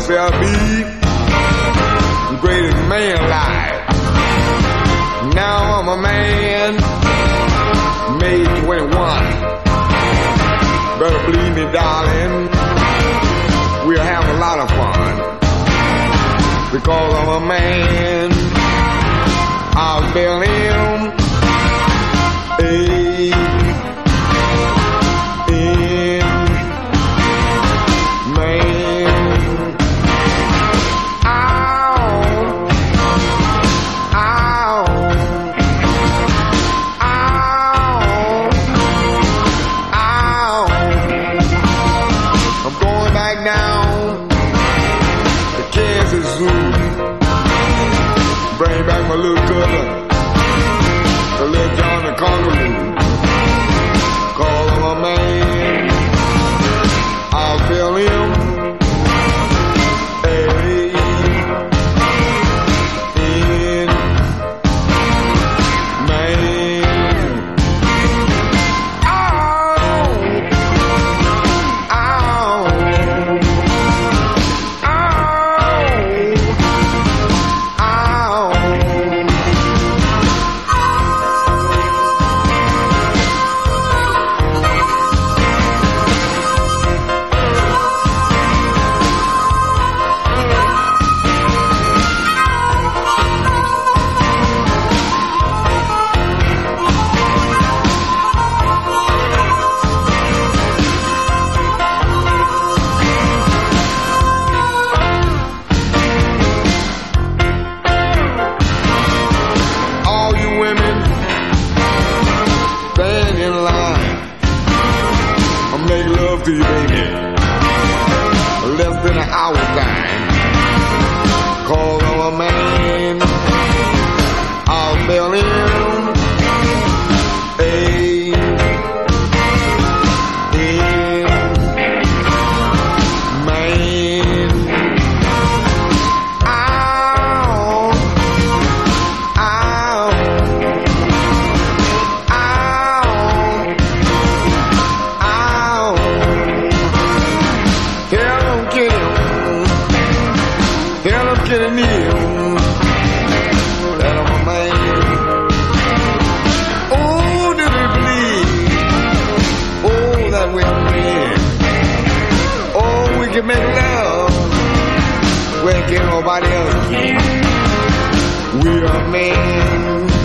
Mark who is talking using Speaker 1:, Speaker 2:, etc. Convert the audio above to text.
Speaker 1: say I'll be the greatest man alive. Now I'm a man, made 21. Better believe me, darling, we'll have a lot of fun. Because I'm a man, I'll build him bring back my little cousin, the little John the Conqueror. Call him a man, I'll fill him. To you, baby, less than an hour time. Call him a man, I'll bail him. Get a knee, that I'm a man. Oh, do they bleed? Oh, that we're men. Oh, we can make love where can nobody else can. We're a man.